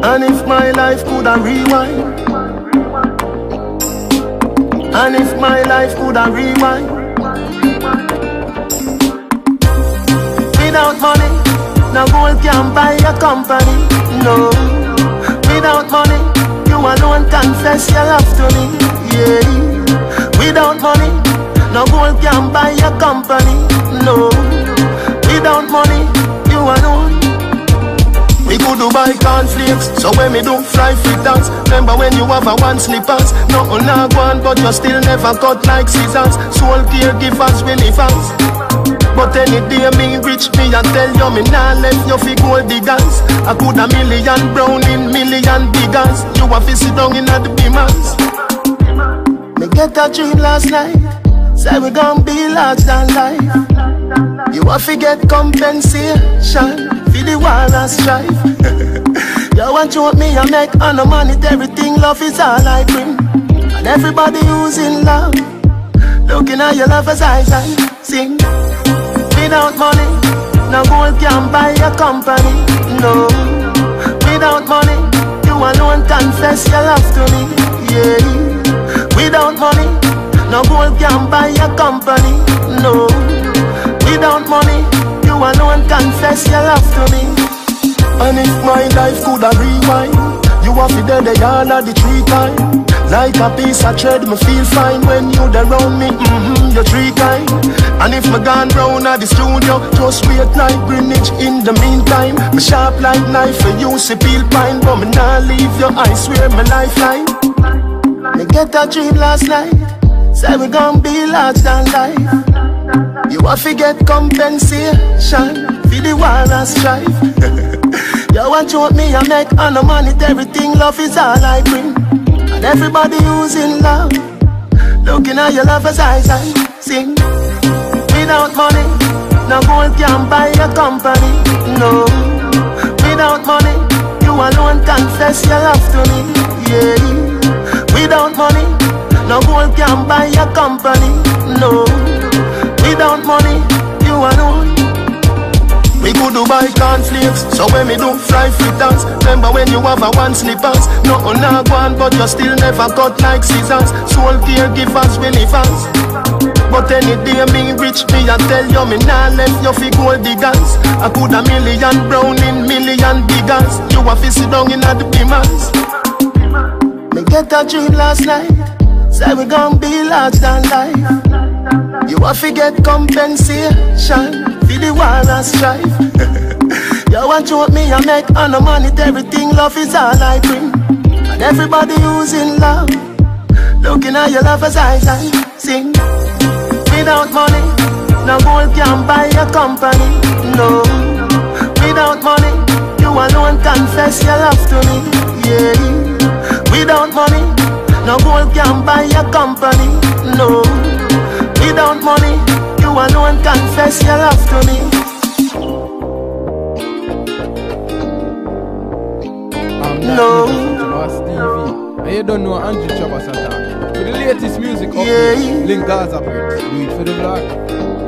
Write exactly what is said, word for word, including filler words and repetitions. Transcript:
And if my life could a rewind, and if my life could a rewind, without money, no gold can buy a company. No, without money, you alone confess your love to me. Yeah, without money, no gold can buy a company. No, without money, you alone. We could do buy cornflakes, so when me do fry fritters. Remember when you have a one slippers, nothing not one, but you still never cut like scissors. Soul caregivers, believers. But any day me reach me and tell you me nah left you fi gold diggers. I could a million brown in million diggers. You a fi sit down in a the beamers. Me get a dream last night, say we gon' be large than life. You a fi get compensation for the war and strife. You want you want me I make on no money, everything love is all I bring. And everybody who's in love, looking at your lover's eyes and sing. Without money, no gold can buy a company. No, without money, you alone confess your love to me. Yeah, without money, no gold can buy a company. No, without money, you alone confess your love to me. And if my life could a rewind, you have to dead the yarn of the tree time. Like a piece of thread, me feel fine when you there around me, mm-hmm, you're tree kind. And if me gone round at the studio, just wait like Greenwich in the meantime. Me sharp like knife for you, see peel pine, but me nah leave you, I swear my lifeline. Me get a dream last night, say we gon' be large than life. You have to get compensation for the war and strife. You want you want me I make on no money, everything love is all I bring. And everybody who's in love, looking at your lover's eyes and sing. Without money, no gold can buy a company. No, without money, you alone confess your love to me. Yeah, without money, no gold can buy a company. No, without money, you alone. We could do buy cornflakes, so when me do fry fritters. Remember when you have a one slippers, nothing not one, but you still never cut like scissors. Soul caregivers, believers. But any day me reach me and tell you me nah left you fi gold diggers. I could a million brown in million diggers. You a fi sit down in a the beamers. Me get a dream last night, say we gon' be large than life. You a fi get compensation for the war and strife. You want you want me I make on no money, everything love is all I bring. And everybody who's in love, looking at your lover's eyes and sing. Without money, no gold can buy a company. No, without money, you alone confess your love to me. Yeah, without money, no gold can buy a company. No, without money, you alone confess your love to me. No. And you don't know Andrew Chabas attack. For the latest music update, Yeah. link Gaza Prince. Do it for the vlog.